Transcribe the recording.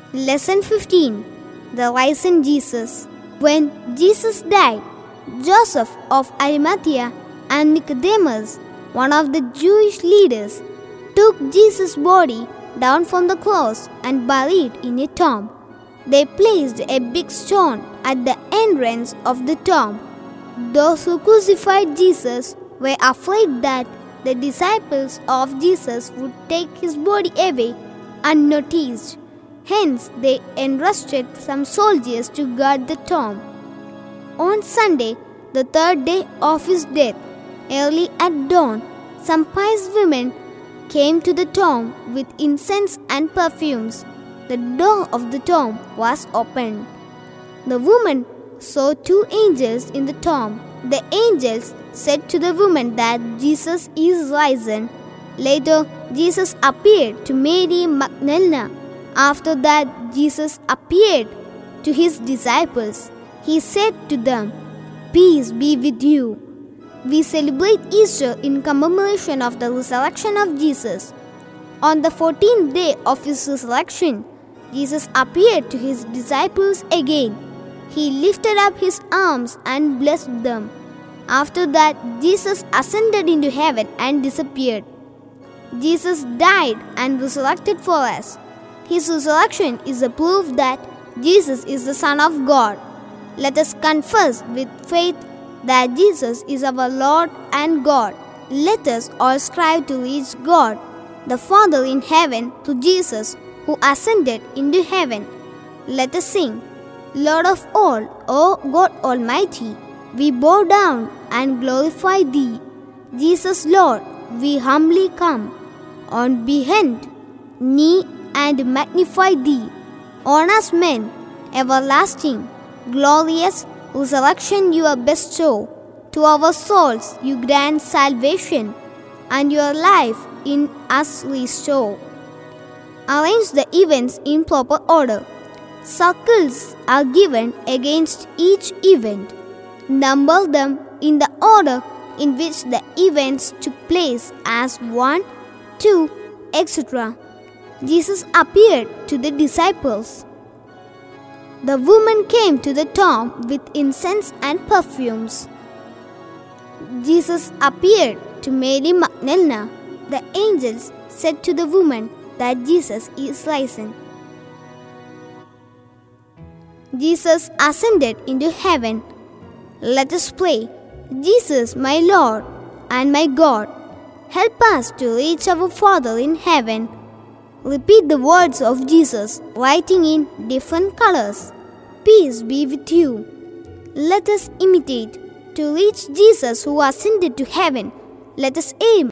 Lesson 15. The Risen Jesus. When Jesus died, Joseph of Arimathea and Nicodemus, one of the Jewish leaders, took Jesus' body down from the cross and buried in a tomb. They placed a big stone at the entrance of the tomb. Those who crucified Jesus were afraid that the disciples of Jesus would take his body away unnoticed. Hence, they entrusted some soldiers to guard the tomb. On Sunday, the third day of his death, early at dawn, some pious women came to the tomb with incense and perfumes. The door of the tomb was opened. The woman saw two angels in the tomb. The angels said to the woman that Jesus is risen. Later, Jesus appeared to Mary Magdalene. After that, Jesus appeared to his disciples. He said to them, "Peace be with you." We celebrate Easter in commemoration of the resurrection of Jesus. On the 14th day of his resurrection, Jesus appeared to his disciples again. He lifted up his arms and blessed them. After that, Jesus ascended into heaven and disappeared. Jesus died and resurrected for us. His resurrection is a proof that Jesus is the Son of God. Let us confess with faith that Jesus is our Lord and God. Let us all strive to reach God, the Father in heaven, through Jesus who ascended into heaven. Let us sing, "Lord of all, O God Almighty, we bow down and glorify Thee. Jesus Lord, we humbly come on bend knee and magnify Thee. On us men, everlasting, glorious resurrection you bestow. To our souls you grant salvation, and your life in us restore." Arrange the events in proper order. Circles are given against each event. Number them in the order in which the events took place as 1, 2, etc. Jesus appeared to the disciples. The woman came to the tomb with incense and perfumes. Jesus appeared to Mary Magdalene. The angels said to the woman that Jesus is risen. Jesus ascended into heaven. Let us pray. Jesus, my Lord and my God, help us to reach our Father in heaven. Repeat the words of Jesus, writing in different colors. Peace be with you. Let us imitate to reach Jesus who ascended to heaven. Let us aim